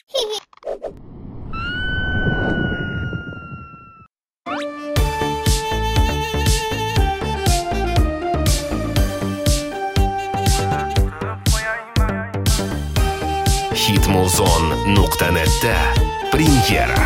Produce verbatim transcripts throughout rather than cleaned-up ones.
hitmuzon nuqta netda premyera.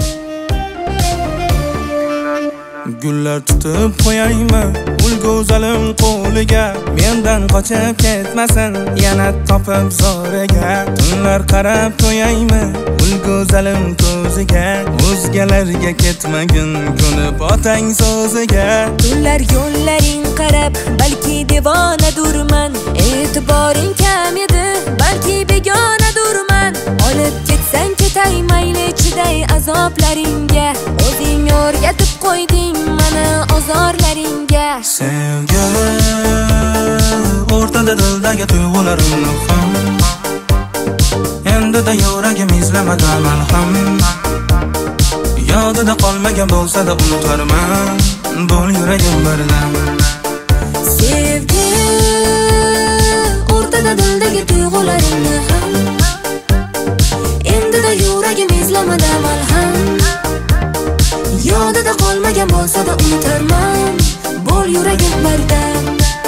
Gullar tutib qo'yaymi ul go'zalim qo'liga, mendan qochib ketmasin yana topib zo'riga. Tunlar qarab qo'yaymi ul go'zalim ko'ziga, o'zgalarga ketmagin ko'nib otang so'ziga. Tunlar yo'llaring qarab balki devonadurman, e'tiboring kam edi balki begonadurman. Olib ketsang ketay mayli chiday azoblaringga, o'zing o'rgatib qo'yding mana ozorlaringga. Sevgi o'rtada dildagi tuyg'ularimni ham, endi-da yuragim izlamada malham. Yodida qolmagan bo'lsa-da unutarman, bo'l yuragim birdan. Sevgi o'rtada dildagi tuyg'ularimni ham, endi-da yuragim izlamada malham. Yodida qolmagan bo'lsa-da unutarman, bo'l yuragim birdan.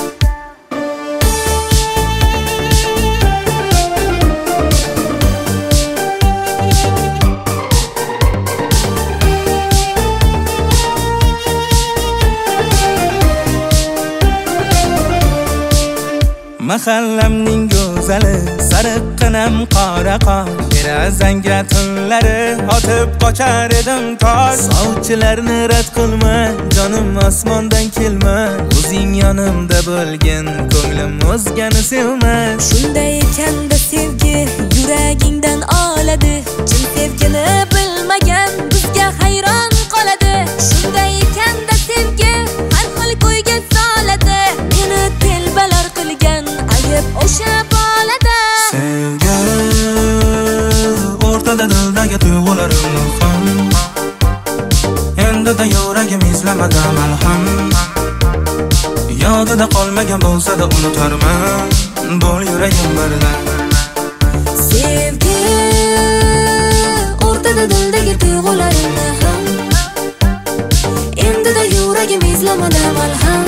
Mahallamning go'zali sariqqinam qora qor, derazangga tunlari otib qochar edim tor. Sovchilarni rad qilma, jonim osmondan kelma, o'zing yonimda bo'lgin, ko'nglim o'zgani sevmas. Shunday ekanda sevgi yuragingdan oladi, chin sevgini bilmagan bizga hayron qoladi. Shunday ekanda sevgi har xil ko'yga soladi, meni telbalar qilgan ayib o'sha bolada. Sevgi o'rtada dildagi tuyg'ularimni ham, endi-da yuragim izlamada malham. Yodida qolmagan bo'lsa-da unutarman, bo'l yuragim birdan. Sevgi o'rtada dildagi tuyg'ularimni ham, endi-da yuragim izlamada malham.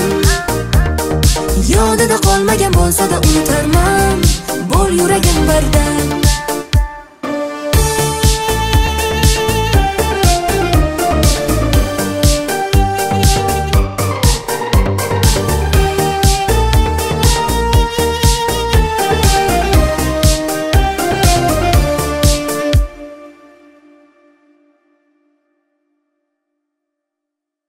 Yodida qolmagan bo'lsa-da unutarman, bo'l yuragim birdan.